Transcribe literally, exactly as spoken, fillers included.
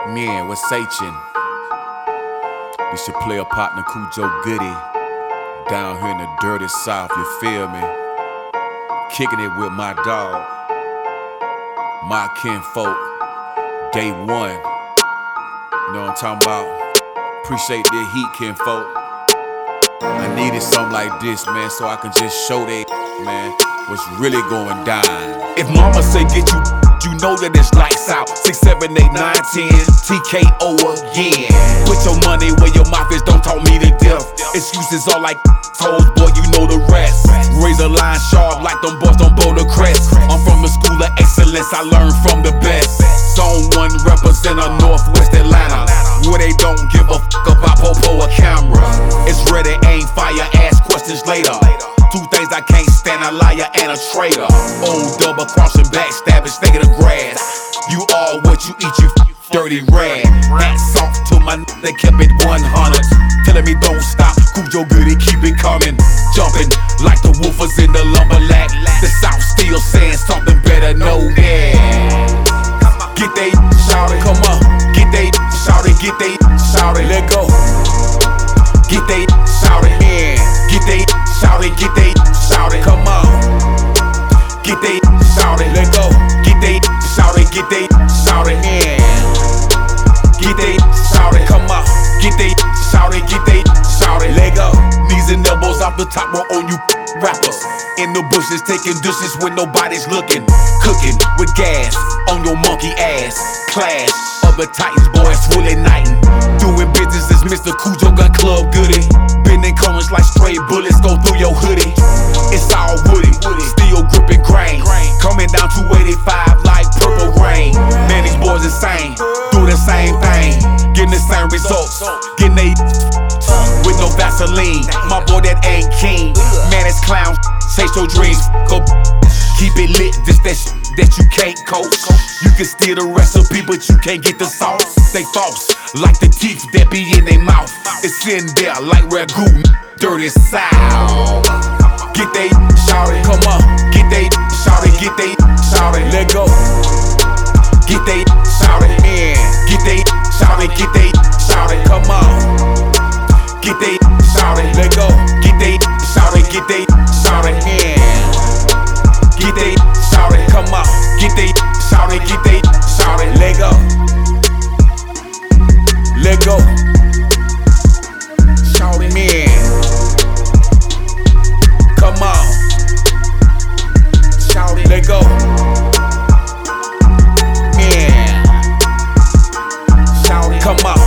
Man, what's Sachin? This your player partner Cujo Goody. Down here in the dirty south, you feel me? Kicking it with my dog, my kinfolk, day one. You know what I'm talking about? Appreciate the heat, kinfolk. I needed something like this, man, so I can just show they, man, what's really going down. If mama say get you, you know that it's lights out. Six, seven, eight, nine, ten, T K O again. Put your money where your mouth is, don't talk me to death. Excuses all like toes, boy, you know the rest. Razor line sharp like them boys don't bow the crest. I'm from the school of excellence, I learned from the best. Zone one represent a Northwest Atlanta, where they don't give a fuck about popo or camera. It's ready, aim, fire, ask questions later. Two things I can't stand, a liar and a traitor. Old double crossing, backstabbing, snake of the grass. You are what you eat, you dirty rag. Hats off to my n***, they kept it one hundred. Telling me don't stop, Cujo Goody, keep it coming. Jumping like the woofers in the lumberjack. The South still saying something better, know that. Get they shouted, come on. Get they shouted, get they shouted, let go. Get they shouted, man. Get they shouted, get they shouted, come on. Get they shouted, let go. Get they shouted, get they shouted, man. Get they shouted, come on. Get they shouted, get they shouted, let go. Knees and elbows off the top row on you rappers. In the bushes taking dishes when nobody's looking. Cooking with gas on your monkey ass. Clash other titans, boys really nightin'. Doing business as Mister Cujo Gun Club Goody. Bending corners like stray bullets go through your hoodie. It's all woody, still gripping grain. Coming down two eighty-five like purple rain. Man, these boys insane, do the same thing. Getting the same results, getting they with no Vaseline. My boy that ain't keen. Man, it's clown, chase your dreams. Go keep it lit, this that sh that you can't coach. You can steal the recipe, but you can't get the sauce. They false, like the teeth that be in their mouth. It's in there like ragu, dirty south. Get they shouted, come on. Get they shouted, get they shouted, let go. Get they shouted, man. Get they shouted, get they shouted, come on. Get they shouted, let go. Get they shouted, get they shouted, man. Get they shouted, come on. Get they shouted, get they shouted, let go. Let go. Shouted, man. Come on. Shouted, let go. Man. Shouted, come on.